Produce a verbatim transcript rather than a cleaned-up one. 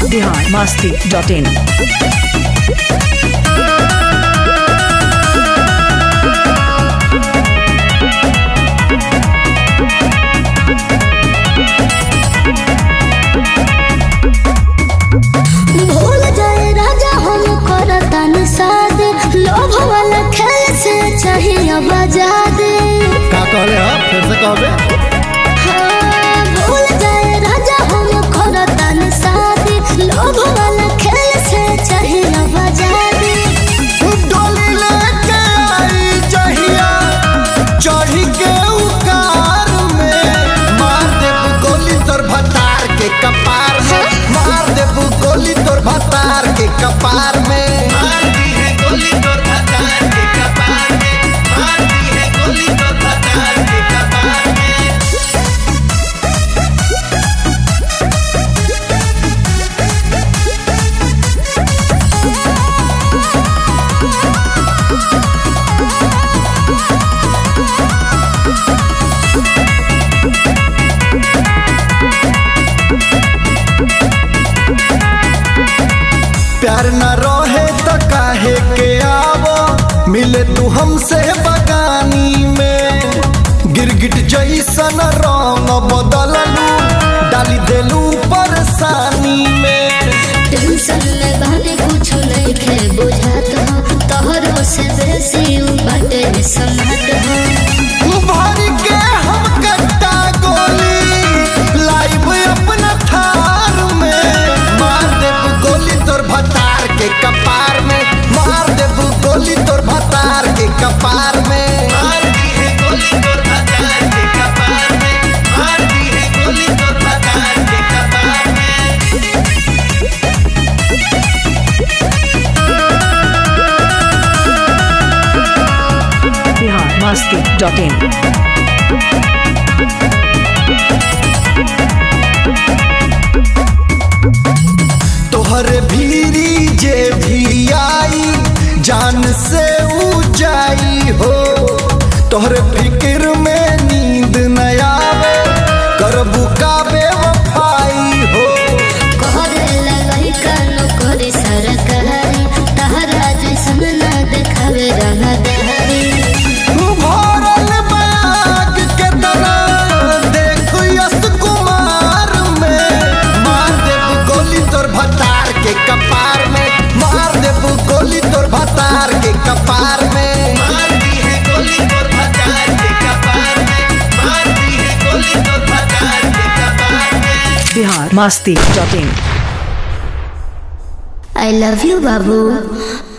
Bihar Masti dot इन। भूल जाए राजा हम करतन साद, लोभ वाला खेल से चाहिए आजाद। का कहले हो फिर से कहबे। हाँ, भूल जाए राजा हम करतन साद, लोभ वाला खेल से चाहिए आजाद। डोली लेके आई जहिया चढ़ी के उकार में, मार देबू गोली तोर भतार के कपार में, मार देबू गोली तोर भतार के कपार में, मार दी है गोली तोर भतार के कपार में, मार दी है गोली तोर भतार के कपार में। प्यार न रहे तो काहे के आवो, मिले तू हमसे बगानी में, गिरगिट जैसन रंग बदललू, डाली देलू परेशानी में। टेंशन में बाने कुछ नहीं खे बुझात हो, तोहरो से बेसी बाटे समात हो। भर के हम कट्टा गोली लाइव अपना थार में, मार देबू गोली तोर भतार के कपार में, मार देबू गोली तोर भतार के कपार में, मार दी है गोली तोर भतार के कपार में, मार दी है गोली तोर भतार के कपार में। Bihar Masti dot in. तोहरे भीरी जे भी आई, जान से ऊंचाई हो, तोहरे फिक्र में नींद न आवे, करबू का बेवफाई हो। कहरे लगई कानो करे सरकारी, तहरा जैसन ना देखावे रंगा दहरी। भरल बैग के तरह देख यश कुमार में, मार देबू गोली तोर भतार के कपार में, मार देबू गोली तोर भतार के कपार में, मार दी है गोली तोर भतार के कपार में, मार दी है गोली तोर भतार के कपार में। Bihar Masti dot in. I love you, बाबू।